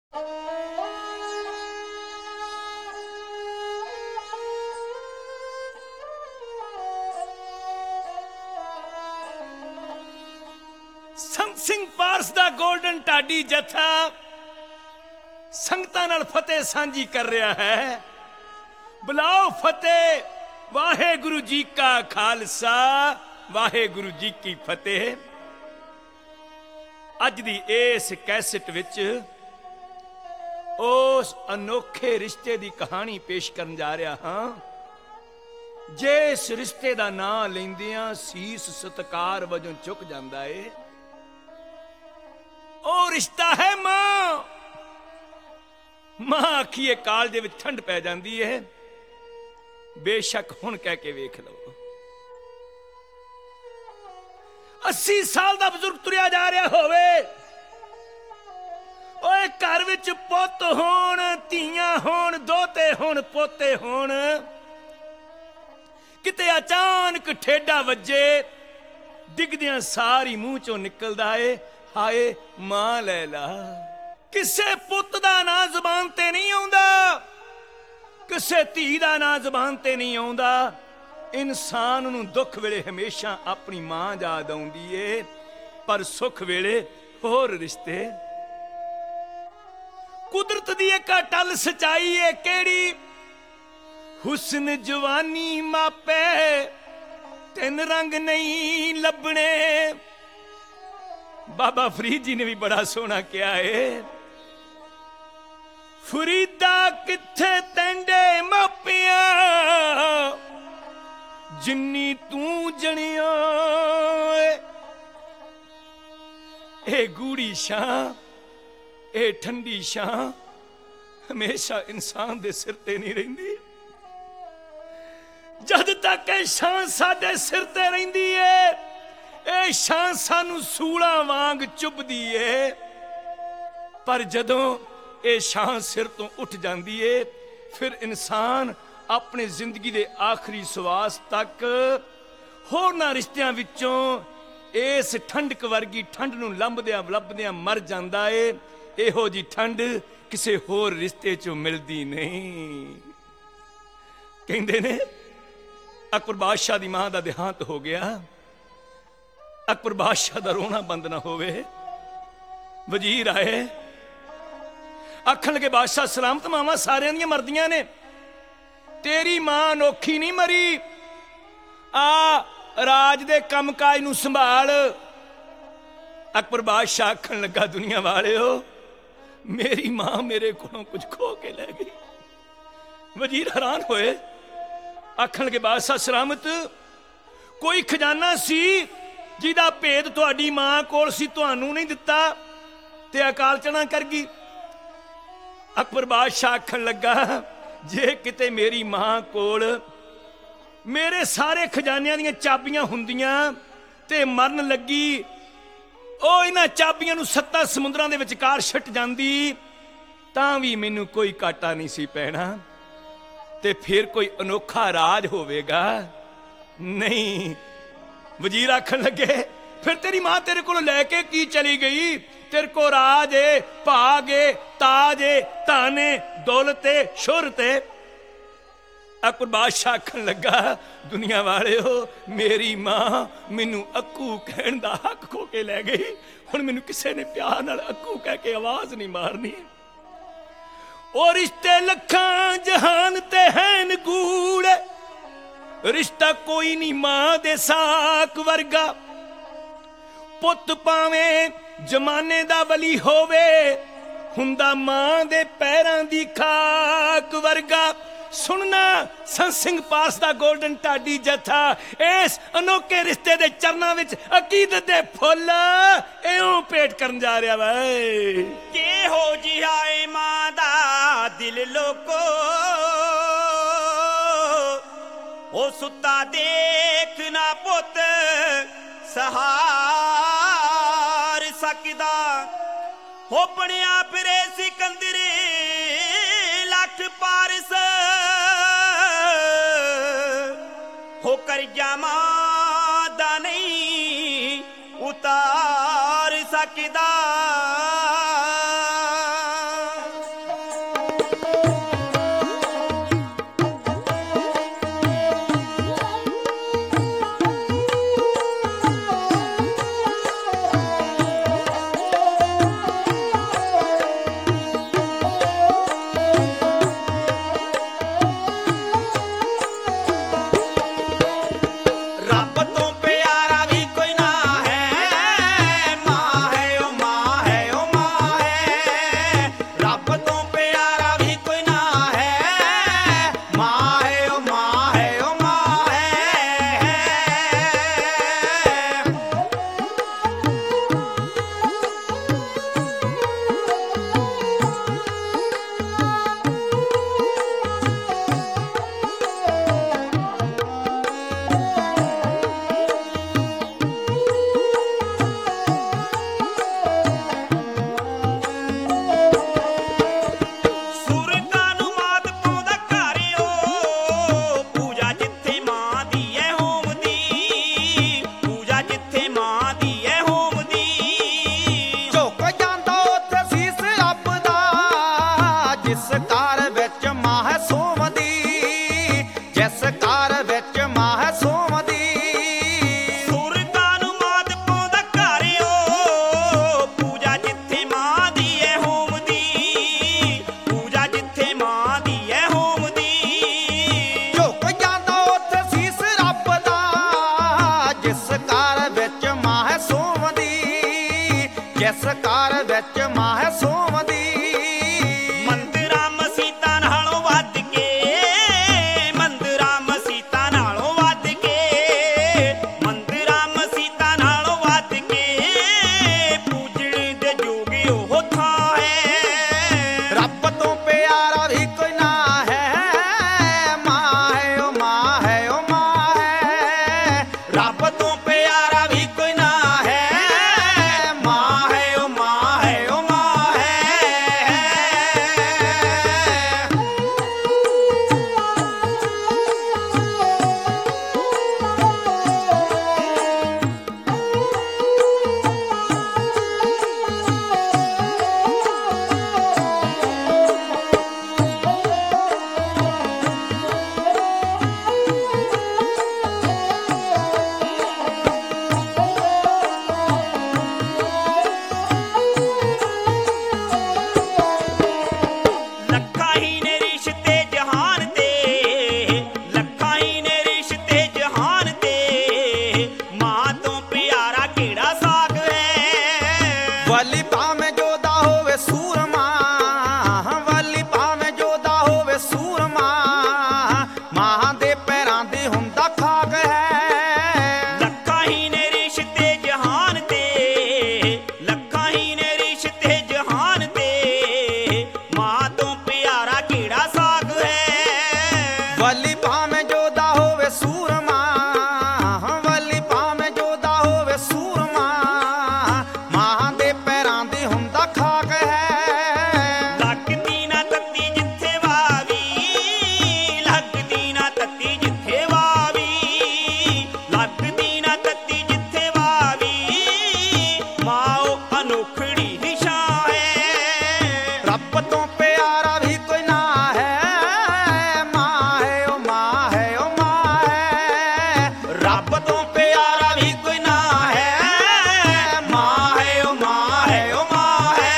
ਸੰਤ ਸਿੰਘ ਪਾਰਸ ਦਾ golden ਢਾਡੀ ਜਥਾ ਸੰਗਤਾਂ ਨਾਲ ਫਤਿਹ ਸਾਂਝੀ ਕਰ ਰਿਹਾ ਹੈ। ਬੁਲਾਓ ਫਤਿਹ। ਵਾਹਿਗੁਰੂ ਜੀ ਕਾ ਖਾਲਸਾ, ਵਾਹਿਗੁਰੂ ਜੀ ਕੀ ਫਤਿਹ। ਅੱਜ ਦੀ ਇਸ ਕੈਸਟ ਵਿੱਚ ਉਸ ਅਨੋਖੇ ਰਿਸ਼ਤੇ ਦੀ ਕਹਾਣੀ ਪੇਸ਼ ਕਰਨ ਜਾ ਰਿਹਾ ਹਾਂ, ਜਿਸ ਰਿਸ਼ਤੇ ਦਾ ਨਾਂ ਲੈਂਦਿਆਂ ਸੀਸ ਸਤਿਕਾਰ ਵਜੋਂ ਝੁਕ ਜਾਂਦਾ ਏ। ਉਹ ਰਿਸ਼ਤਾ ਹੈ ਮਾਂ। ਮਾਂ ਆਖੀਏ ਕਾਲ ਦੇ ਵਿੱਚ ਠੰਡ ਪੈ ਜਾਂਦੀ ਹੈ। ਬੇਸ਼ੱਕ ਹੁਣ ਕਹਿ ਕੇ ਵੇਖ ਲਓ। 80 ਸਾਲ ਦਾ ਬਜ਼ੁਰਗ ਤੁਰਿਆ ਜਾ ਰਿਹਾ ਹੋਵੇ, ਓਏ ਘਰ ਵਿੱਚ ਪੁੱਤ ਹੋਣ, ਧੀਆਂ ਹੋਣ, ਦੋਤੇ ਹੋਣ, ਪੋਤੇ ਹੋਣ, ਕਿਤੇ ਅਚਾਨਕ ਠੇਡਾ ਵੱਜੇ, ਡਿੱਗਦਿਆਂ ਸਾਰੀ ਮੂੰਹ ਚੋਂ ਨਿਕਲਦਾ ਏ, ਹਾਏ ਮਾਂ ਲੈ ਲਾ। ਕਿਸੇ ਪੁੱਤ ਦਾ ਨਾਂ ਜ਼ਬਾਨ ਤੇ ਨਹੀਂ ਆਉਂਦਾ, ਕਿਸੇ ਧੀ ਦਾ ਨਾਂ ਜ਼ਬਾਨ ਤੇ ਨਹੀਂ ਆਉਂਦਾ। ਇਨਸਾਨ ਨੂੰ ਦੁੱਖ ਵੇਲੇ ਹਮੇਸ਼ਾ ਆਪਣੀ ਮਾਂ ਯਾਦ ਆਉਂਦੀ ਏ, ਪਰ ਸੁੱਖ ਵੇਲੇ ਹੋਰ ਰਿਸ਼ਤੇ। ਕੁਦਰਤ ਦੀ ਇੱਕ ਅਟੱਲ ਸਚਾਈ ਏ ਕਿਹੜੀ, ਹੁਸਨ ਜਵਾਨੀ ਮਾਪੇ ਤਿੰਨ ਰੰਗ ਨਹੀਂ ਲੱਭਣੇ। ਬਾਬਾ ਫਰੀਦ ਜੀ ਨੇ ਵੀ ਬੜਾ ਸੋਹਣਾ ਕਿਹਾ ਏ, ਫਰੀਦਾ ਕਿੱਥੇ ਤੈਂਡੇ ਮਾਪਿਆਂ, ਜਿੰਨੀ ਤੂੰ ਜਣਿਆ। ਇਹ ਗੂੜੀ ਛਾਂ, ਇਹ ਠੰਡੀ ਛਾਂ ਹਮੇਸ਼ਾ ਇਨਸਾਨ ਦੇ ਸਿਰ ਤੇ ਨਹੀਂ ਰਹਿੰਦੀ। ਜਦ ਤੱਕ ਇਹ ਛਾਂ ਸਾਡੇ ਸਿਰ ਤੇ ਰਹਿੰਦੀ ਏ, ਇਹ ਛਾਂ ਸਾਨੂੰ ਸੂਲਾਂ ਵਾਂਗ ਚੁੱਭਦੀ ਏ, ਪਰ ਜਦੋਂ ਇਹ ਛਾਂ ਸਿਰ ਤੋਂ ਉੱਠ ਜਾਂਦੀ ਏ, ਫਿਰ ਇਨਸਾਨ ਆਪਣੀ ਜ਼ਿੰਦਗੀ ਦੇ ਆਖਰੀ ਸਵਾਸ ਤੱਕ ਹੋਰਨਾਂ ਰਿਸ਼ਤਿਆਂ ਵਿੱਚੋਂ ਇਸ ਠੰਡਕ ਵਰਗੀ ਠੰਡ ਨੂੰ ਲੱਭਦਿਆਂ ਮਰ ਜਾਂਦਾ ਏ। ਇਹੋ ਜੀ ਠੰਡ ਕਿਸੇ ਹੋਰ ਰਿਸ਼ਤੇ ਚੋਂ ਮਿਲਦੀ ਨਹੀਂ। ਕਹਿੰਦੇ ਨੇ ਅਕਬਰ ਬਾਦਸ਼ਾਹ ਦੀ ਮਾਂ ਦਾ ਦੇਹਾਂਤ ਹੋ ਗਿਆ। ਅਕਬਰ ਬਾਦਸ਼ਾਹ ਦਾ ਰੋਣਾ ਬੰਦ ਨਾ ਹੋਵੇ। ਵਜ਼ੀਰ ਆਏ, ਆਖਣ ਲੱਗੇ ਬਾਦਸ਼ਾਹ ਸਲਾਮਤ, ਮਾਵਾਂ ਸਾਰਿਆਂ ਦੀਆਂ ਮਰਦੀਆਂ ਨੇ, ਤੇਰੀ ਮਾਂ ਅਨੋਖੀ ਨਹੀਂ ਮਰੀ। ਆ ਰਾਜ ਦੇ ਕੰਮਕਾਜ ਨੂੰ ਸੰਭਾਲ। ਅਕਬਰ ਬਾਦਸ਼ਾਹ ਆਖਣ ਲੱਗਾ, ਦੁਨੀਆ ਵਾਲਿਓ, ਮੇਰੀ ਮਾਂ ਮੇਰੇ ਕੋਲੋਂ ਕੁਝ ਖੋ ਕੇ ਲੈ ਗਈ। ਵਜ਼ੀਰ ਹੈਰਾਨ ਹੋਏ, ਆਖਣ ਲੱਗੇ ਬਾਦਸ਼ਾਹ ਸਲਾਮਤ, ਕੋਈ ਖਜ਼ਾਨਾ ਸੀ ਜਿਹਦਾ ਭੇਦ ਤੁਹਾਡੀ ਮਾਂ ਕੋਲ ਸੀ, ਤੁਹਾਨੂੰ ਨਹੀਂ ਦਿੱਤਾ ਤੇ ਅਕਾਲ ਚਣਾ ਕਰ ਗਈ। ਅਕਬਰ ਬਾਦਸ਼ਾਹ ਆਖਣ ਲੱਗਾ, ਜੇ ਕਿਤੇ ਮੇਰੀ ਮਾਂ ਕੋਲ ਮੇਰੇ ਸਾਰੇ ਖਜ਼ਾਨਿਆਂ ਦੀਆਂ ਚਾਬੀਆਂ ਹੁੰਦੀਆਂ ਤੇ ਮਰਨ ਲੱਗੀ ਉਹ ਇਹਨਾਂ ਚਾਬੀਆਂ ਨੂੰ 7 ਸਮੁੰਦਰਾਂ ਦੇ ਵਿਚਕਾਰ ਛੱਟ ਜਾਂਦੀ, ਤਾਂ ਵੀ ਮੈਨੂੰ ਕੋਈ ਘਾਟਾ ਨਹੀਂ ਸੀ ਪੈਣਾ, ਤੇ ਫਿਰ ਕੋਈ ਅਨੋਖਾ ਰਾਜ ਹੋਵੇਗਾ। ਨਹੀਂ। ਵਜ਼ੀਰ ਆਖਣ ਲੱਗੇ, ਫਿਰ ਤੇਰੀ ਮਾਂ ਤੇਰੇ ਕੋਲੋਂ ਲੈ ਕੇ ਕੀ ਚਲੀ ਗਈ? ਤੇਰੇ ਕੋ ਰਾਜ ਏ, ਭਾਗ ਏ, ਤਾਜ ਏ, ਧਨ ਏ, ਦੌਲਤ ਏ, ਸ਼ੋਹਰਤ ਏ। ਅਕਬਰ ਬਾਦਸ਼ਾਹ ਆਖਣ ਲੱਗਾ, ਦੁਨੀਆ ਵਾਲਿਓ, ਮੇਰੀ ਮਾਂ ਮੈਨੂੰ ਅੱਕੂ ਕਹਿਣ ਦਾ ਹੱਕ ਖੋ ਕੇ ਲੈ ਗਈ। ਹੁਣ ਮੈਨੂੰ ਕਿਸੇ ਨੇ ਪਿਆਰ ਨਾਲ ਅੱਕੂ ਕਹਿ ਕੇ ਆਵਾਜ਼ ਨਹੀਂ ਮਾਰਨੀ। ਉਹ ਰਿਸ਼ਤੇ ਲੱਖਾਂ ਜਹਾਨ ਤੇ ਹੈਨ ਗੂੜ, ਰਿਸ਼ਤਾ ਕੋਈ ਨਹੀਂ ਮਾਂ ਦੇ ਸਾਕ ਵਰਗਾ। ਪੁੱਤ ਭਾਵੇਂ ਜਮਾਨੇ ਦਾ ਵਲੀ ਹੋਵੇ, ਹੁੰਦਾ ਮਾਂ ਦੇ ਪੈਰਾਂ ਦੀ ਖਾਕ ਵਰਗਾ। ਸੁਣਨਾ ਸੰਤ ਸਿੰਘ ਪਾਰਸ ਦਾ ਗੋਲਡਨ ਢਾਡੀ ਜਥਾ ਇਸ ਅਨੋਖੇ ਰਿਸ਼ਤੇ ਦੇ ਚਰਨਾਂ ਵਿੱਚ ਅਕੀਦਤ ਦੇ ਫੁੱਲ ਇਉਂ ਭੇਟ ਕਰਨ ਜਾ ਰਿਹਾ ਵਾ। ਕਿਹੋ ਜਿਹਾ ਏ ਮਾਂ ਦਾ ਦਿਲ ਲੋਕੋ, ਉਹ ਸੁੱਤਾ ਦੇਖ ਨਾ ਪੁੱਤ ਸਹਾਰ ਸਕਦਾ। ਹੋ ਬਣਿਆ ਫਿਰੇ ਸਿਕੰਦਰ ਲੱਖ ਪਾਰਸ, ਹੋ ਕਰਜ਼ਾ ਮਾਂ ਦਾ ਨਹੀਂ ਉਤਾਰ ਸਕਦਾ। ਸੰਸਕਾਰ ਵਿੱਚ ਮਾਹ ਸੋਮ ਦੀ ਮੰਦਰਾਂ ਮਸੀਤਾਂ ਨਾਲੋਂ ਵੱਧ ਕੇ ਮੰਦਰਾਂ ਮਸੀਤਾਂ ਨਾਲੋਂ ਵੱਧ ਕੇ ਮੰਦਰਾਂ ਮਸੀਤਾਂ ਨਾਲੋਂ ਵੱਧ ਕੇ ਪੂਜਣ ਦੇ ਯੋਗ ਉਹ ਥਾਂ ਹੈ ਰੱਬ ਤੋਂ ਪਿਆਰਾ ਵੀ ਕੋਈ ਨਾ ਹੈ ਮਾਂ ਹੈ ਓ ਮਾਂ ਹੈ ਓ ਮਾਂ ਹੈ ਰੱਬ ਤੋਂ ਪਿਆਰਾ ਵੀ ਕੋਈ ਨਾ ਹੈ ਮਾਂ ਹੈ ਓ ਮਾਂ ਹੈ ਓ ਮਾਂ ਹੈ ਲੱਖਾਂ ਹੀ ਨੇ ਰਿਸ਼ਤੇ ਜਹਾਨ ਤੇ ਲੱਖਾਂ ਹੀ ਨੇ ਰਿਸ਼ਤੇ ਜਹਾਨ ਤੇ ਮਾਂ ਤੋਂ ਪਿਆਰਾ ਕਿਹੜਾ ਸਾਗ ਹੈ ਵਾਲੀ ਭਾਵੇਂ ਜੋਦਾ ਹੋਵੇ ਸੂਰਮਾ ਵਾਲੀ ਭਾਵੇਂ ਜੋਦਾ ਹੋਵੇ ਸੂਰਮਾ ਮਾਂ ਦੇ ਪੈਰਾਂ ਦੀ ਹੁੰਦਾ ਖਾਕ ਹੈ ਲੱਖਾਂ ਹੀ ਨੇ ਰਿਸ਼ਤੇ ਜਹਾਨ ਤੇ ਲੱਖਾਂ ਹੀ ਨੇ ਰਿਸ਼ਤੇ ਜਹਾਨ ਤੇ ਮਾਂ ਤੋਂ ਪਿਆਰਾ ਕਿਹੜਾ ਸਾਗ ਹੈ ਵਾਲੀ ਭਾਵੇਂ ਜੋਦਾ ਹੋਵੇ ਸੂਰਮਾ ਵਾਲੀ ਭਾਵੇਂ ਜੋਦਾ ਹੋਵੇ ਸੂਰਮਾ ਮਾਂ ਦੇ ਪੈਰਾਂ ਦੀ ਹੁੰਦਾ ਖਾਕ ਹੈ ਲੱਗਦੀ ਨਾ ਤੱਤੀ ਜਿੱਥੇ ਵਾਵੀ ਲੱਗਦੀ ਨਾ ਤੱਤੀ ਜਿੱਥੇ ਵਾਵੀ ਲੱਗਦੀ ਨਾ ਤੱਤੀ ਜਿੱਥੇ ਵਾਵੀ ਮਾਂ ਉਹ ਅਨੋਖੜੀ ਨਿਸ਼ਾਨ ਹੈ ਰੱਬ ਤੋਂ ਪਿਆਰਾ ਵੀ ਕੋਈ ਨਾ ਹੈ ਮਾਂ ਹੈ ਓ ਮਾਂ ਹੈ ਓ ਮਾਂ ਹੈ ਰੱਬ ਤੋਂ ਪਿਆਰਾ ਵੀ ਕੋਈ ਨਾ ਹੈ ਮਾਂ ਹੈ ਓ ਮਾਂ ਹੈ ਓ ਮਾਂ ਹੈ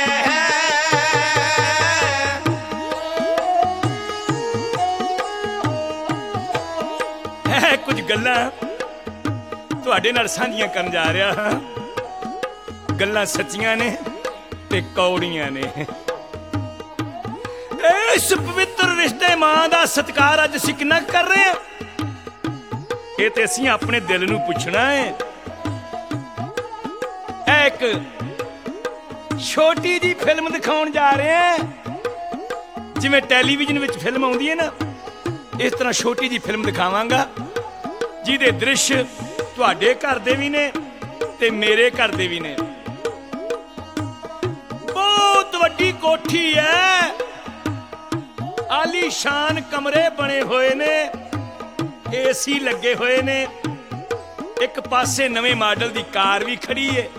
ਇਹ ਕੁਝ ਗੱਲਾਂ ਤੁਹਾਡੇ ਨਾਲ ਸਾਂਝੀਆਂ ਕਰਨ ਜਾ ਰਿਹਾ ਹਾਂ। ਗੱਲਾਂ ਸੱਚੀਆਂ ਨੇ ਤੇ ਕੌੜੀਆਂ ਨੇ। ਇਸ ਪਵਿੱਤਰ ਰਿਸ਼ਤੇ ਮਾਂ ਦਾ ਸਤਿਕਾਰ ਅੱਜ ਅਸੀਂ ਕਿੰਨਾ ਕਰ ਰਹੇ ਹਾਂ, ਇਹ ਤੇ ਅਸੀਂ ਆਪਣੇ ਦਿਲ ਨੂੰ ਪੁੱਛਣਾ ਹੈ। ਇਹ ਇੱਕ ਛੋਟੀ ਜੀ ਫਿਲਮ ਦਿਖਾਉਣ ਜਾ ਰਹੇ ਹਾਂ। ਜਿਵੇਂ ਟੈਲੀਵਿਜ਼ਨ ਵਿੱਚ ਫਿਲਮ ਆਉਂਦੀ ਹੈ ਨਾ, ਇਸ ਤਰ੍ਹਾਂ ਛੋਟੀ ਜੀ ਫਿਲਮ ਦਿਖਾਵਾਂਗਾ ਜਿਹਦੇ ਦ੍ਰਿਸ਼ ਤੁਹਾਡੇ ਘਰ ਦੇ ਵੀ ਨੇ ਤੇ ਮੇਰੇ ਘਰ ਦੇ ਵੀ ਨੇ। ਬਹੁਤ ਵੱਡੀ ਕੋਠੀ ਹੈ, ਆਲੀਸ਼ਾਨ ਕਮਰੇ ਬਣੇ ਹੋਏ ਨੇ, ਏਸੀ ਲੱਗੇ ਹੋਏ ਨੇ, ਇੱਕ ਪਾਸੇ ਨਵੇਂ ਮਾਡਲ ਦੀ ਕਾਰ ਵੀ ਖੜੀ ਹੈ।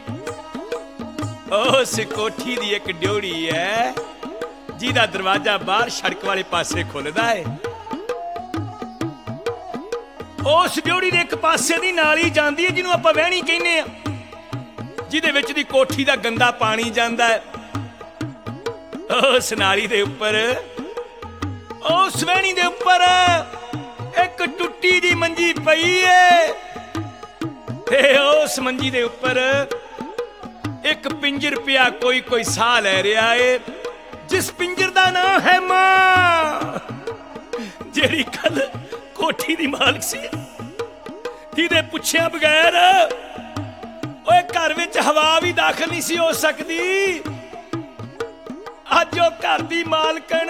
ਉਸ ਕੋਠੀ ਦੀ ਇੱਕ ਡਿਉੜੀ ਹੈ ਜਿਹਦਾ ਦਰਵਾਜ਼ਾ ਬਾਹਰ ਸੜਕ ਵਾਲੇ ਪਾਸੇ ਖੁੱਲਦਾ ਹੈ। ਉਸ ਡਿਉੜੀ ਦੇ ਇੱਕ ਪਾਸੇ ਦੀ ਨਾਲੀ ਜਾਂਦੀ ਹੈ ਜਿਹਨੂੰ ਆਪਾਂ ਵਹਿਣੀ ਕਹਿੰਦੇ ਆ, ਜਿਹਦੇ ਵਿੱਚ ਦੀ ਕੋਠੀ ਦਾ ਗੰਦਾ ਪਾਣੀ ਜਾਂਦਾ ਹੈ। ਉਸ ਨਾਲੀ ਦੇ ਉੱਪਰ, ਉਸ ਵਹਿਣੀ ਦੇ ਉੱਪਰ ਇੱਕ ਟੁੱਟੀ ਦੀ ਮੰਜੀ ਪਈ ਏ ਤੇ ਉਸ ਮੰਜੀ ਦੇ ਉੱਪਰ ਇੱਕ ਪਿੰਜਰ ਪਿਆ, ਕੋਈ ਸਾਹ ਲੈ ਰਿਹਾ ਏ, ਜਿਸ ਪਿੰਜਰ ਦਾ ਨਾਮ ਹੈ ਮਾਂ, ਜਿਹੜੀ ਕੱਲ ਕੋਠੀ ਦੀ ਮਾਲਕ ਸੀ, ਜਿਹਦੇ ਪੁੱਛਿਆ ਬਗੈਰ ਓਏ ਘਰ ਵਿੱਚ ਹਵਾ ਵੀ ਦਾਖਲ ਨਹੀਂ ਸੀ ਹੋ ਸਕਦੀ। ਅੱਜ ਉਹ ਘਰ ਦੀ ਮਾਲਕਣ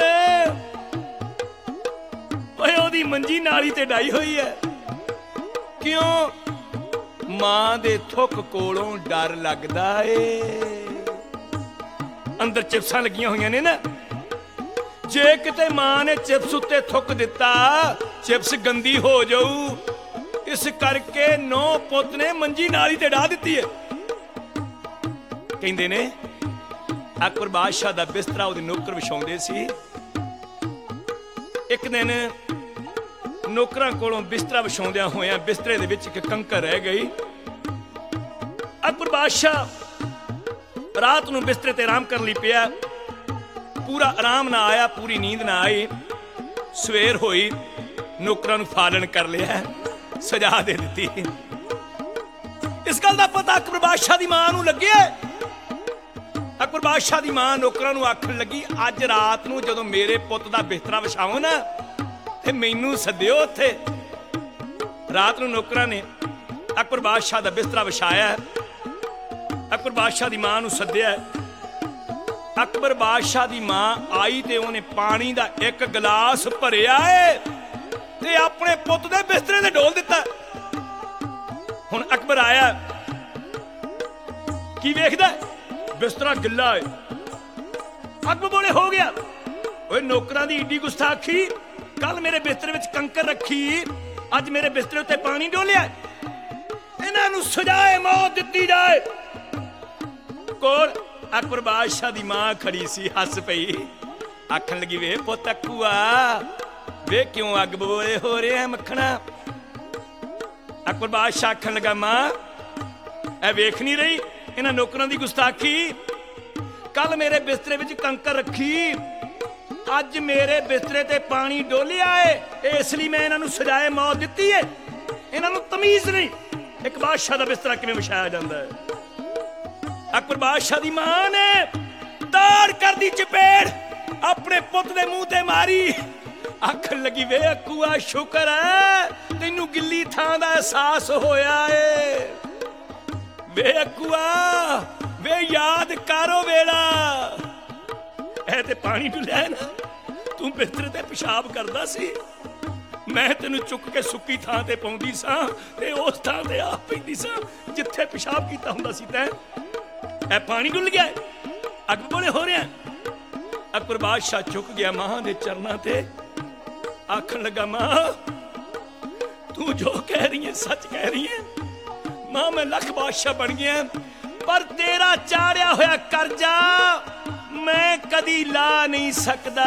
ਓਏ ਉਹਦੀ ਮੰਜੀ ਨਾਲੀ ਤੇ ਡਾਈ ਹੋਈ ਹੈ। ਕਿਉਂ? ਮਾਂ ਦੇ ਥੁੱਕ ਕੋਲੋਂ ਡਰ ਲੱਗਦਾ ਏ। ਅੰਦਰ ਚਿਪਸਾਂ ਲੱਗੀਆਂ ਹੋਈਆਂ ਨੇ ਨਾ, ਜੇ ਕਿਤੇ ਮਾਂ ਨੇ ਚਿਪਸ ਉੱਤੇ ਥੁੱਕ ਦਿੱਤਾ, ਚਿਪਸ ਗੰਦੀ ਹੋ ਜਾਊ, ਇਸ ਕਰਕੇ ਨੌ ਪੁੱਤ ਨੇ ਮੰਜੀ ਨਾਲੀ ਤੇ ਢਾ ਦਿੱਤੀ ਹੈ। ਕਹਿੰਦੇ ਨੇ ਅਕਬਰ ਬਾਦਸ਼ਾਹ ਦਾ ਬਿਸਤਰਾ ਉਹਦੇ ਨੌਕਰ ਵਿਛਾਉਂਦੇ ਸੀ। ਇੱਕ ਦਿਨ ਨੌਕਰਾਂ ਕੋਲੋਂ ਬਿਸਤਰਾ ਵਿਛਾਉਂਦਿਆਂ ਹੋਇਆਂ ਬਿਸਤਰੇ ਦੇ ਵਿੱਚ ਇੱਕ ਕੰਕਰ ਰਹਿ ਗਈ। ਅਕਬਰ ਬਾਦਸ਼ਾਹ ਰਾਤ ਨੂੰ ਬਿਸਤਰੇ ਤੇ ਆਰਾਮ ਕਰਨ ਲਈ ਪਿਆ, ਪੂਰਾ ਆਰਾਮ ਨਾ ਆਇਆ, ਪੂਰੀ ਨੀਂਦ ਨਾ ਆਈ। ਸਵੇਰ ਹੋਈ, ਨੌਕਰਾਂ ਨੂੰ ਫਾਲਣ ਕਰ ਲਿਆ, ਸਜ਼ਾ ਦੇ ਦਿੱਤੀ। ਇਸ ਗੱਲ ਦਾ ਪਤਾ ਅਕਬਰ ਬਾਦਸ਼ਾਹ ਦੀ ਮਾਂ ਨੂੰ ਲੱਗਿਆ ਅਕਬਰ ਬਾਦਸ਼ਾਹ ਦੀ ਮਾਂ ਨੌਕਰਾਂ ਨੂੰ ਆਖਣ ਲੱਗੀ, ਅੱਜ ਰਾਤ ਨੂੰ ਜਦੋਂ ਮੇਰੇ ਪੁੱਤ ਦਾ ਬਿਸਤਰਾ ਵਿਛਾਓ ਨਾ ਤੇ ਮੈਨੂੰ ਸੱਦਿਓ ਉੱਥੇ। ਰਾਤ ਨੂੰ ਨੌਕਰਾਂ ਨੇ ਅਕਬਰ ਬਾਦਸ਼ਾਹ ਦਾ ਬਿਸਤਰਾ ਵਿਛਾਇਆ। ਅਕਬਰ ਬਾਦਸ਼ਾਹ ਦੀ ਮਾਂ ਨੂੰ ਸੱਦਿਆ। ਅਕਬਰ ਬਾਦਸ਼ਾਹ ਦੀ ਮਾਂ ਆਈ ਤੇ ਉਹਨੇ ਪਾਣੀ ਦਾ ਇੱਕ ਗਲਾਸ ਭਰਿਆ ਏ ਤੇ ਆਪਣੇ ਪੁੱਤ ਦੇ ਬਿਸਤਰੇ ਤੇ ਡੋਲ ਦਿੱਤਾ। ਹੁਣ ਅਕਬਰ ਆਇਆ, ਕੀ ਵੇਖਦਾ? ਬਿਸਤਰਾ ਗਿੱਲਾ ਏ। ਅਕਬਰ ਬੋਲੇ, ਹੋ ਗਿਆ। ਓਏ ਨੌਕਰਾਂ ਦੀ ਏਡੀ ਗੁਸਤਾਖੀ, ਕੱਲ ਮੇਰੇ ਬਿਸਤਰੇ ਵਿੱਚ ਕੰਕਰ ਰੱਖੀ, ਅੱਜ ਮੇਰੇ ਬਿਸਤਰੇ ਉੱਤੇ ਪਾਣੀ ਡੋਲਿਆ। ਇਹਨਾਂ ਨੂੰ ਸਜ਼ਾਏ ਮੌਤ ਦਿੱਤੀ ਜਾਏ। ਕੋਲ ਅਕਬਰ ਬਾਦਸ਼ਾਹ ਦੀ ਮਾਂ ਖੜੀ ਸੀ, ਹੱਸ ਪਈ, ਆਖਣ ਲੱਗੀ, ਵੇ ਪੁੱਤ ਅਕੂਆ, ਵੇ ਕਿਉਂ ਅੱਗ ਬਬੋਲੇ ਹੋ ਰਿਹਾ ਮੱਖਣਾ? ਅਕਬਰ ਬਾਦਸ਼ਾਹ ਆਖਣ ਲੱਗਾ, ਮਾਂ ਇਹ ਵੇਖ ਨਹੀਂ ਰਹੀ ਇਹਨਾਂ ਨੌਕਰਾਂ ਦੀ ਗੁਸਤਾਖੀ? ਕੱਲ ਮੇਰੇ ਬਿਸਤਰੇ ਵਿੱਚ ਕੰਕਰ ਰੱਖੀ, ਅੱਜ ਮੇਰੇ ਬਿਸਤਰੇ ਤੇ ਪਾਣੀ ਡੋਲਿਆ ਏ, ਇਸ ਲਈ ਮੈਂ ਇਹਨਾਂ ਨੂੰ ਸਜ਼ਾਏ ਮੌਤ ਦਿੱਤੀ ਏ। ਇਹਨਾਂ ਨੂੰ ਤਮੀਜ਼ ਨਹੀਂ, ਇੱਕ ਬਾਦਸ਼ਾਹ ਦਾ ਬਿਸਤਰਾ ਕਿਵੇਂ ਵਿਛਾਇਆ ਜਾਂਦਾ ਹੈ। ਅਕਬਰ ਬਾਦਸ਼ਾਹ ਦੀ ਮਾਂ ਨੇ ਤਾੜ ਕਰਦੀ ਚਪੇੜ ਆਪਣੇ ਪੁੱਤ ਦੇ ਮੂੰਹ ਤੇ ਮਾਰੀ। ਆਖਣ ਲੱਗੀ, ਵੇ ਅਕੂਆ, ਸ਼ੁਕਰ ਹੈ ਤੈਨੂੰ ਗਿੱਲੀ ਥਾਂ ਦਾ ਅਹਿਸਾਸ ਹੋਇਆ ਏ। ਵੇ ਅਕੂਆ, ਵੇ ਯਾਦ ਕਰੋ ਵੇਲਾ, ਇਹ ਤੇ ਪਾਣੀ ਡੁੱਲਿਆ ਨਾ, ਤੂੰ ਬਿਸਤਰੇ ਤੇ ਪਿਸ਼ਾਬ ਕਰਦਾ ਸੀ, ਮੈਂ ਤੈਨੂੰ ਚੁੱਕ ਕੇ ਸੁੱਕੀ ਥਾਂ ਤੇ ਪਾਉਂਦੀ ਸਾਂ ਤੇ ਉਸ ਥਾਂ ਤੇ ਆਪ ਪੈਂਦੀ ਸਾਂ ਜਿੱਥੇ ਪਿਸ਼ਾਬ ਕੀਤਾ ਹੁੰਦਾ ਸੀ ਤੈਂ। ਇਹ ਪਾਣੀ ਡੁੱਲ ਗਿਆ, ਅੱਗ ਬੋਲੇ ਹੋ ਰਿਹਾ। ਅਕਬਰ ਬਾਦਸ਼ਾਹ ਝੁਕ ਗਿਆ ਮਾਂ ਦੇ ਚਰਨਾਂ ਤੇ, ਆਖਣ ਲੱਗਾ, ਮਾਂ ਤੂੰ ਜੋ ਕਹਿ ਰਹੀ ਹੈ ਸੱਚ ਕਹਿ ਰਹੀ ਹੈ। ਮਾਂ ਮੈਂ ਲੱਖ ਬਾਦਸ਼ਾਹ ਬਣ ਗਿਆ, ਪਰ ਤੇਰਾ ਚਾੜਿਆ ਹੋਇਆ ਕਰਜ਼ਾ ਮੈਂ ਕਦੀ ਲਾ ਨਹੀਂ ਸਕਦਾ।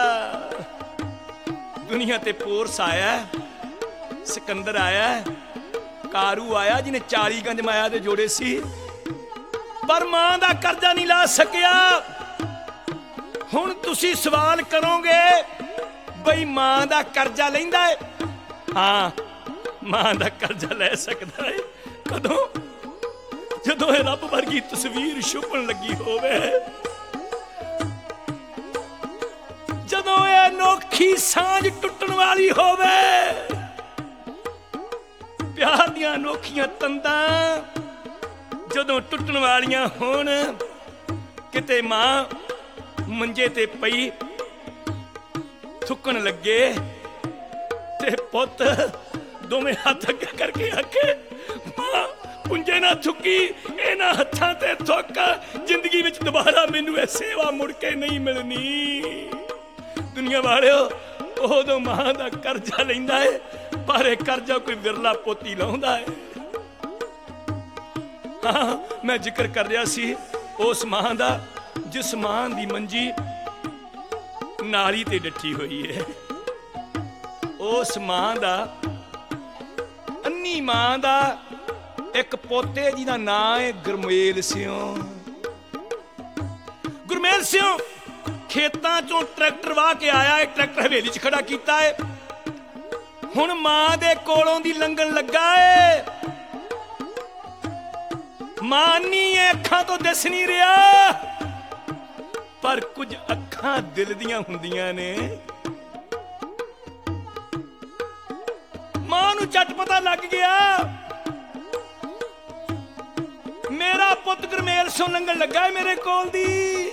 ਦੁਨੀਆ ਤੇ ਪੋਰਸ ਆਇਆ, ਸਿਕੰਦਰ ਆਇਆ, ਕਾਰੂ ਆਇਆ ਜਿਹਨੇ 40 ਗੰਜ ਮਾਇਆ ਦੇ ਜੋੜੇ ਸੀ, ਪਰ ਮਾਂ ਦਾ ਕਰਜ਼ਾ ਨਹੀਂ ਲਾ ਸਕਿਆ। ਹੁਣ ਤੁਸੀਂ ਸਵਾਲ ਕਰੋਗੇ ਬਈ ਮਾਂ ਦਾ ਕਰਜ਼ਾ ਲੈਂਦਾ ਏ? ਹਾਂ, ਮਾਂ ਦਾ ਕਰਜ਼ਾ ਲੈ ਸਕਦਾ ਏ। ਕਦੋਂ? ਜਦੋਂ ਇਹ ਰੱਬ ਵਰਗੀ ਤਸਵੀਰ ਛੁਪਣ ਲੱਗੀ ਹੋਵੇ, ਜਦੋਂ ਇਹ ਅਨੋਖੀ ਸਾਂਝ ਟੁੱਟਣ ਵਾਲੀ ਹੋਵੇ, ਪਿਆਰ ਦੀਆਂ ਅਨੋਖੀਆਂ ਤੰਦਾਂ ਜਦੋਂ ਟੁੱਟਣ ਵਾਲੀਆਂ ਹੋਣ। ਕਿਤੇ ਮਾਂ ਮੰਜੇ ਤੇ ਪਈ ਥੁੱਕਣ ਲੱਗੇ ਤੇ ਪੁੱਤ ਦੋਵੇਂ ਹੱਥ ਅੱਗੇ ਕਰਕੇ ਆਖੇ, ਮਾਂ ਪੁੰਜੇ ਨਾ ਥੁੱਕੀ, ਇਹਨਾਂ ਹੱਥਾਂ ਤੇ ਥੁੱਕ, ਜ਼ਿੰਦਗੀ ਵਿੱਚ ਦੁਬਾਰਾ ਮੈਨੂੰ ਇਹ ਸੇਵਾ ਮੁੜ ਕੇ ਨਹੀਂ ਮਿਲਣੀ। ਦੁਨੀਆ ਵਾਲਿਓ, ਉਦੋਂ ਮਾਂ ਦਾ ਕਰਜ਼ਾ ਲੈਂਦਾ ਏ, ਪਰ ਇਹ ਕਰਜ਼ਾ ਕੋਈ ਵਿਰਲਾ ਪੋਤੀ ਲਾਉਂਦਾ ਏ। ਹਾਂ, ਮੈਂ ਜ਼ਿਕਰ ਕਰ ਰਿਹਾ ਸੀ ਉਸ ਮਾਂ ਦਾ ਜਿਸ ਮਾਂ ਦੀ ਮੰਜੀ ਨਾਲੀ ਤੇ ਡੱਠੀ ਹੋਈ ਹੈ। ਉਸ ਮਾਂ ਦਾ, ਅੰਨੀ ਮਾਂ ਦਾ ਇੱਕ ਪੋਤੇ ਜਿਹਦਾ ਨਾਂ ਹੈ ਗੁਰਮੇਲ ਸਿੰਘ। ਗੁਰਮੇਲ ਸਿੰਘ ਖੇਤਾਂ ਚੋਂ ਟਰੈਕਟਰ ਵਾਹ ਕੇ ਆਇਆ ਹੈ, ਟਰੈਕਟਰ ਹਵੇਲੀ 'ਚ ਖੜਾ ਕੀਤਾ ਹੈ। ਹੁਣ ਮਾਂ ਦੇ ਕੋਲੋਂ ਦੀ ਲੰਘਣ ਲੱਗਾ ਏ। ਮਾਂ ਨੀ ਅੱਖਾਂ ਤੋਂ ਦਿਸ ਨਹੀਂ ਰਿਹਾ, ਪਰ ਕੁਝ ਅੱਖਾਂ ਦਿਲ ਦੀਆਂ ਹੁੰਦੀਆਂ ਨੇ। ਮਾਂ ਨੂੰ ਝਟ ਪਤਾ ਲੱਗ ਗਿਆ ਮੇਰਾ ਪੁੱਤ ਗੁਰਮੇਲ ਸਿੰਘ ਲੰਘਣ ਲੱਗਾ ਏ ਮੇਰੇ ਕੋਲ ਦੀ।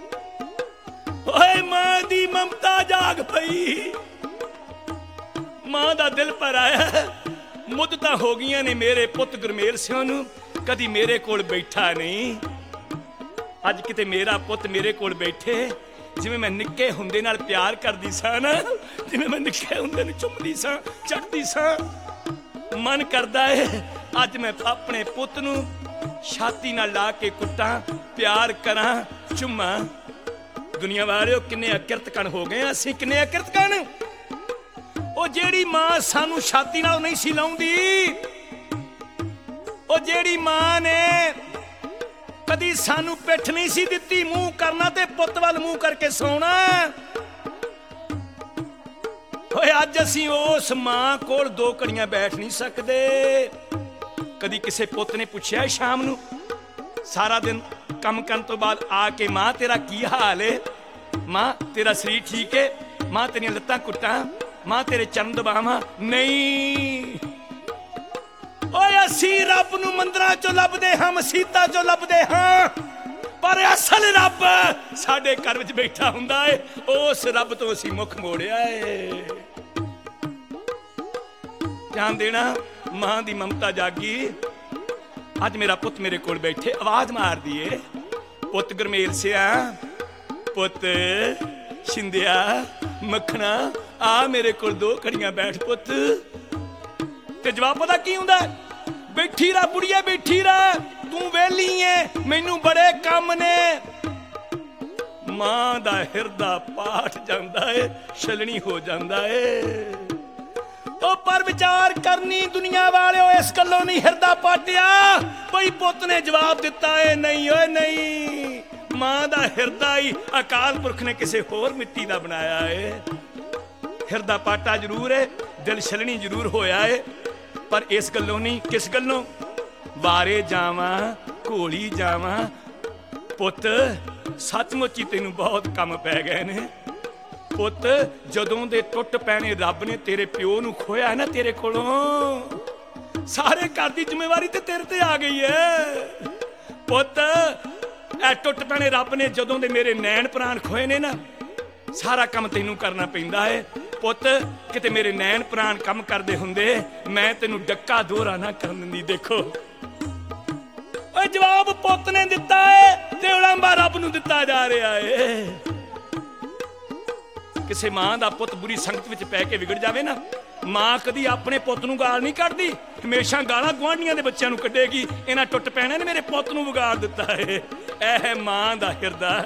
ਓਏ ਮਾਂ ਦੀ ਮਮਤਾ ਜਾਗ ਪਈ, ਮਾਂ ਦਾ ਦਿਲ ਭਰ ਆਇਆ। ਮੁੱਦਤਾਂ ਹੋ ਗਈਆਂ ਨੇ ਮੇਰੇ ਪੁੱਤ ਗੁਰਮੇਲ ਸਿੰਘ ਨੂੰ ਕਦੀ ਮੇਰੇ ਕੋਲ ਬੈਠਾ ਨਹੀਂ। ਅੱਜ ਕਿਤੇ ਮੇਰਾ ਪੁੱਤ ਮੇਰੇ ਕੋਲ ਬੈਠੇ, ਜਿਵੇਂ ਮੈਂ ਨਿੱਕੇ ਹੁੰਦੇ ਨਾਲ ਪਿਆਰ ਕਰਦੀ ਸਾਂ ਨਾ, ਜਿਵੇਂ ਮੈਂ ਨਿੱਕੇ ਹੁੰਦੇ ਨੂੰ ਚੁੰਮਦੀ ਸਾਂ, ਚੱਟਦੀ ਸਾਂ, ਮਨ ਕਰਦਾ ਏ ਅੱਜ ਮੈਂ ਆਪਣੇ ਪੁੱਤ ਨੂੰ ਛਾਤੀ ਨਾਲ ਲਾ ਕੇ ਕੁੱਟਾਂ, ਪਿਆਰ ਕਰਾਂ, ਚੁੰਮਾਂ। ਦੁਨੀਆ ਵਾਲਿਓ, ਕਿੰਨੇ ਅਕਿਰਤਕਣ ਹੋ ਗਏ ਅਸੀਂ, ਕਿੰਨੇ ਅਕਿਰਤਕਣ। ਉਹ ਜਿਹੜੀ ਮਾਂ ਸਾਨੂੰ ਛਾਤੀ ਨਾਲ ਨਹੀਂ ਸੀ ਲਾਉਂਦੀ, ਉਹ ਜਿਹੜੀ ਮਾਂ ਨੇ ਕਦੀ ਸਾਨੂੰ ਪਿੱਠ ਨਹੀਂ ਸੀ ਦਿੱਤੀ, ਮੂੰਹ ਕਰਨਾ ਤੇ ਪੁੱਤ ਵੱਲ ਮੂੰਹ ਕਰਕੇ ਸੌਣਾ। ਓਏ ਅੱਜ ਅਸੀਂ ਉਸ ਮਾਂ ਕੋਲ 2 ਘੜੀਆਂ ਬੈਠ ਨਹੀਂ ਸਕਦੇ। ਕਦੀ ਕਿਸੇ ਪੁੱਤ ਨੇ ਪੁੱਛਿਆ ਸ਼ਾਮ ਨੂੰ, ਸਾਰਾ ਦਿਨ ਕੰਮ ਕਰਨ ਤੋਂ ਬਾਅਦ ਆ ਕੇ ਮਾਂ ਤੇਰਾ ਕੀ ਹਾਲ ਏ, ਮਾਂ ਤੇਰਾ ਸਰੀਰ ਠੀਕ ਏ, ਮਾਂ ਤੇਰੀਆਂ ਲੱਤਾਂ ਕੁੱਟਾਂ, ਮਾਂ ਤੇਰੇ ਚਰਨ ਦਬਾਵਾਂ? ਨਹੀਂ ਓਏ ਅਸੀਂ ਰੱਬ ਨੂੰ ਮੰਦਰਾਂ ਚੋਂ ਲੱਭਦੇ ਹਾਂ, ਮਸੀਤਾਂ ਚੋਂ ਲੱਭਦੇ ਹਾਂ, ਪਰ ਅਸਲ ਰੱਬ ਸਾਡੇ ਘਰ ਵਿੱਚ ਬੈਠਾ ਹੁੰਦਾ ਏ। ਉਸ ਰੱਬ ਤੋਂ ਅਸੀਂ ਮੁੱਖ ਮੋੜਿਆ ਏ। ਧਿਆਨ ਦੇਣਾ, ਮਾਂ ਦੀ ਮਮਤਾ ਜਾਗੀ। ਅੱਜ ਮੇਰਾ ਪੁੱਤ ਮੇਰੇ ਕੋਲ ਬੈਠੇ ਆਵਾਜ਼ ਮਾਰਦੀ ਏ, ਪੁੱਤ ਗੁਰਮੇਲ ਸਿਆ, ਪੁੱਤ ਸ਼ਿੰਦਿਆ, ਮੱਖਣਾ ਆ ਮੇਰੇ ਕੋਲ 2 ਘੜੀਆਂ ਬੈਠ ਪੁੱਤ। ਤੇ ਜਵਾਬ ਪਤਾ ਕੀ ਹੁੰਦਾ? ਬੈਠੀ ਰਹਿ ਬੁੜੀਏ, ਬੈਠੀ ਰਹਿ, ਤੂੰ ਵਿਹਲੀ ਏ, ਮੈਨੂੰ ਬੜੇ ਕੰਮ ਨੇ। ਮਾਂ ਦਾ ਹਿਰਦਾ ਪਾਟ ਜਾਂਦਾ ਏ, ਛਲਣੀ ਹੋ ਜਾਂਦਾ ਏ। ਉਹ ਪਰ ਵਿਚਾਰ ਕਰਨੀ ਦੁਨੀਆ ਵਾਲਿਓ, ਇਸ ਗੱਲੋਂ ਨਹੀਂ ਹਿਰਦਾ ਪਾਟਿਆ ਬਈ ਪੁੱਤ ਨੇ ਜਵਾਬ ਦਿੱਤਾ ਏ। ਨਹੀਂ ਓਏ ਨਹੀਂ, ਮਾਂ ਦਾ ਹਿਰਦਾ ਹੀ ਅਕਾਲ ਪੁਰਖ ਨੇ ਕਿਸੇ ਹੋਰ ਮਿੱਟੀ ਦਾ ਬਣਾਇਆ ਏ। ਹਿਰਦਾ ਪਾਟਾ ਜ਼ਰੂਰ ਏ, ਦਿਲ ਛਲਣੀ ਜ਼ਰੂਰ ਹੋਇਆ ਏ, ਪਰ ਇਸ ਗੱਲੋਂ ਨਹੀਂ। ਕਿਸ ਗੱਲੋਂ? ਵਾਰੇ ਜਾਵਾਂ ਘੋਲੀ ਜਾਵਾਂ ਪੁੱਤ, ਸੱਚਮੁੱਚ ਹੀ ਤੈਨੂੰ ਬਹੁਤ ਕੰਮ ਪੈ ਗਏ ਨੇ ਪੁੱਤ। ਜਦੋਂ ਦੇ ਟੁੱਟ ਪੈਣੇ ਰੱਬ ਨੇ ਤੇਰੇ ਪਿਓ ਨੂੰ ਖੋਇਆ ਨਾ ਤੇਰੇ ਕੋਲੋਂ, ਸਾਰੇ ਘਰ ਦੀ ਜ਼ਿੰਮੇਵਾਰੀ ਤੇ ਤੇਰੇ ਤੇ ਆ ਗਈ ਏ ਪੁੱਤ। ਇਹ ਟੁੱਟ ਪੈਣੇ ਰੱਬ ਨੇ ਜਦੋਂ ਦੇ ਮੇਰੇ ਨੈਣ ਪ੍ਰਾਣ ਖੋਏ ਨੇ ਨਾ, ਸਾਰਾ ਕੰਮ ਤੈਨੂੰ ਕਰਨਾ ਪੈਂਦਾ ਏ ਪੁੱਤ। ਕਿਤੇ ਮੇਰੇ ਨੈਣ ਪ੍ਰਾਣ ਕੰਮ ਕਰਦੇ ਹੁੰਦੇ, ਮੈਂ ਤੈਨੂੰ ਡੱਕਾ ਦੋਹਰਾ ਨਾ ਕਰਨ ਦਿੰਦੀ। ਦੇਖੋ ਓਏ ਜਵਾਬ ਪੁੱਤ ਨੇ ਦਿੱਤਾ ਏ ਤੇ ਉਲਾਂਭਾ ਰੱਬ ਨੂੰ ਦਿੱਤਾ ਜਾ ਰਿਹਾ ਏ। ਕਿਸੇ ਮਾਂ ਦਾ ਪੁੱਤ ਬੁਰੀ ਸੰਗਤ ਵਿੱਚ ਪੈ ਕੇ ਵਿਗੜ ਜਾਵੇ ਨਾ, ਮਾਂ ਕਦੀ ਆਪਣੇ ਪੁੱਤ ਨੂੰ ਗਾਲ ਨਹੀਂ ਕੱਢਦੀ, ਹਮੇਸ਼ਾ ਗਾਲਾਂ ਗੁਆਂਢੀਆਂ ਦੇ ਬੱਚਿਆਂ ਨੂੰ ਕੱਢੇਗੀ। ਇਹਨਾਂ ਟੁੱਟ ਪੈਣਾ ਨੇ ਮੇਰੇ ਪੁੱਤ ਨੂੰ ਵਿਗਾੜ ਦਿੱਤਾ ਏ। ਇਹ ਮਾਂ ਦਾ ਹਿਰਦਾ,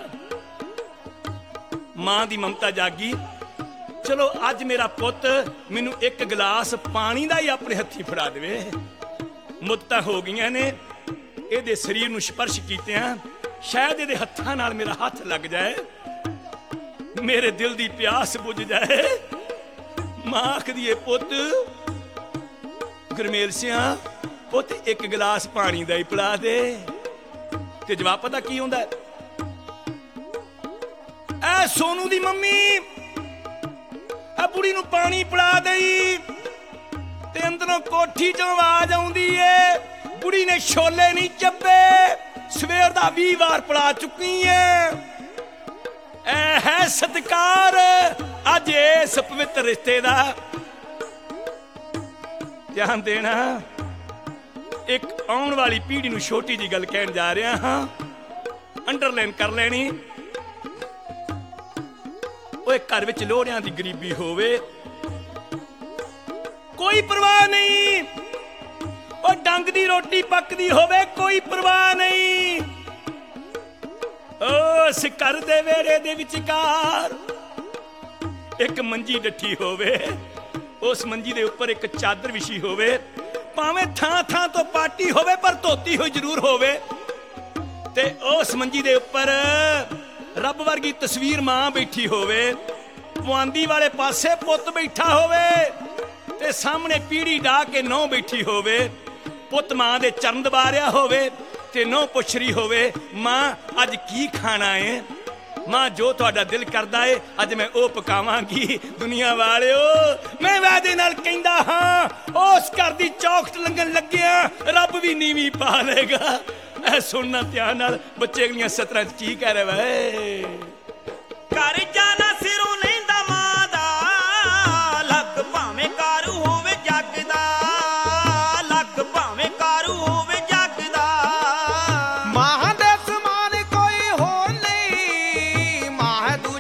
ਮਾਂ ਦੀ ਮਮਤਾ ਜਾਗੀ। ਚਲੋ ਅੱਜ ਮੇਰਾ ਪੁੱਤ ਮੈਨੂੰ 1 ਗਲਾਸ ਪਾਣੀ ਦਾ ਹੀ ਆਪਣੇ ਹੱਥੀ ਫੜਾ ਦੇਵੇ। ਮੁੱਦਤਾਂ ਹੋ ਗਈਆਂ ਨੇ, ਇਹਦੇ ਸਰੀਰ ਨੂੰ ਸਪਰਸ਼ ਕੀਤਿਆਂ ਸ਼ਾਇਦ ਇਹਦੇ ਹੱਥਾਂ ਨਾਲ ਮੇਰਾ ਹੱਥ ਲੱਗ ਜਾਏ, ਮੇਰੇ ਦਿਲ ਦੀ ਪਿਆਸ ਬੁਝ ਜਾਏ। ਮਾਂ ਆਖਦੀ ਏ ਪੁੱਤ ਗੁਰਮੇਲ ਸਿਆ, ਪੁੱਤ 1 ਗਲਾਸ ਪਾਣੀ ਦਾ ਹੀ ਪਿਲਾ ਦੇ। ਤੇ ਜਵਾਬ ਪਤਾ ਕੀ ਹੁੰਦਾ? ਐ ਸੋਨੂ ਦੀ ਮੰਮੀ ਆ ਬੁੜੀ ਨੂੰ ਪਾਣੀ ਪਿਲਾ ਦਈ। ਤੇ ਅੰਦਰੋਂ ਕੋਠੀ ਚੋਂ ਆਵਾਜ਼ ਆਉਂਦੀ ਏ, ਬੁੜੀ ਨੇ ਛੋਲੇ ਨਹੀਂ ਚੱਬੇ, ਸਵੇਰ ਦਾ 20 ਵਾਰ ਪਿਲਾ ਚੁੱਕੀ ਏ। ਇਹ ਹੈ ਸਤਿਕਾਰ ਅੱਜ ਇਸ ਪਵਿੱਤਰ ਰਿਸ਼ਤੇ ਦਾ। ਧਿਆਨ ਦੇਣਾ, ਇੱਕ ਆਉਣ ਵਾਲੀ ਪੀੜ੍ਹੀ ਨੂੰ ਛੋਟੀ ਜੀ ਗੱਲ ਕਹਿਣ ਜਾ ਰਿਹਾ ਹਾਂ, ਅੰਡਰਲਾਈਨ ਕਰ ਲੈਣੀ। ਓਏ ਘਰ ਵਿੱਚ ਲੋਹੜਿਆਂ ਦੀ ਗਰੀਬੀ ਹੋਵੇ, ਕੋਈ ਪਰਵਾਹ ਨਹੀਂ। ਉਹ ਡੰਗ ਦੀ ਰੋਟੀ ਪੱਕਦੀ ਹੋਵੇ, ਕੋਈ ਪਰਵਾਹ ਨਹੀਂ। ਉਸ ਘਰ ਦੇ ਵਿਹੜੇ ਦੇ ਵਿਚਕਾਰ ਇੱਕ ਮੰਜੀ ਡੱਠੀ ਹੋਵੇ, ਉਸ ਮੰਜੀ ਦੇ ਉੱਪਰ ਇੱਕ ਚਾਦਰ ਵਿਛੀ ਹੋਵੇ, ਭਾਵੇਂ ਥਾਂ ਥਾਂ ਤੋਂ ਪਾਟੀ ਹੋਵੇ ਪਰ ਧੋਤੀ ਹੋਈ ਜ਼ਰੂਰ ਹੋਵੇ। ਤੇ ਉਸ ਮੰਜੀ ਦੇ ਉੱਪਰ ਰੱਬ ਵਰਗੀ ਤਸਵੀਰ ਮਾਂ ਬੈਠੀ ਹੋਵੇ, ਪੁਆਂਦੀ ਵਾਲੇ ਪਾਸੇ ਪੁੱਤ ਬੈਠਾ ਹੋਵੇ, ਤੇ ਸਾਹਮਣੇ ਪੀੜੀ ਢਾ ਕੇ ਨਹੁੰ ਬੈਠੀ ਹੋਵੇ। ਪੁੱਤ ਮਾਂ ਦੇ ਚਰਨ ਦਬਾ ਰਿਹਾ ਹੋਵੇ ਤੇ ਨਹੁੰ ਪੁੱਛ ਰਹੀ ਹੋਵੇ, ਮਾਂ ਅੱਜ ਕੀ ਖਾਣਾ ਏ? ਮਾਂ ਜੋ ਤੁਹਾਡਾ ਦਿਲ ਕਰਦਾ ਏ ਅੱਜ ਮੈਂ ਉਹ ਪਕਾਵਾਂਗੀ। ਦੁਨੀਆ ਵਾਲਿਓ, ਮੈਂ ਵਾਅਦੇ ਨਾਲ ਕਹਿੰਦਾ ਹਾਂ, ਉਸ ਘਰ ਦੀ ਚੌਖਟ ਲੰਘਣ ਲੱਗਿਆ ਰੱਬ ਵੀ ਨੀਵੀਂ ਪਾ ਲੇਗਾ। ਇਹ ਸੁਣਨਾ ਧਿਆਨ ਨਾਲ, ਬੱਚੇ ਅਗਲੀਆਂ ਸਤਰਾਂ ਚ ਕੀ ਕਹਿ ਰਹੇ ਵੇ? ਘਰ ਜਾਣਾ ਸਿਰੋਂ ਲੈਂਦਾ ਮਾਂ ਦਾ, ਲੱਖ ਭਾਵੇਂ ਕਾਰੂ ਹੋਵੇ ਜੱਗ ਦਾ, ਲੱਖ ਭਾਵੇਂ ਕਾਰੂ ਹੋਵੇ ਜੱਗ ਦਾ। ਮਾਂ ਦੇ ਸਮਾਨ ਕੋਈ ਹੋਰ ਨਹੀਂ, ਮਾਂ ਦੂਜੀ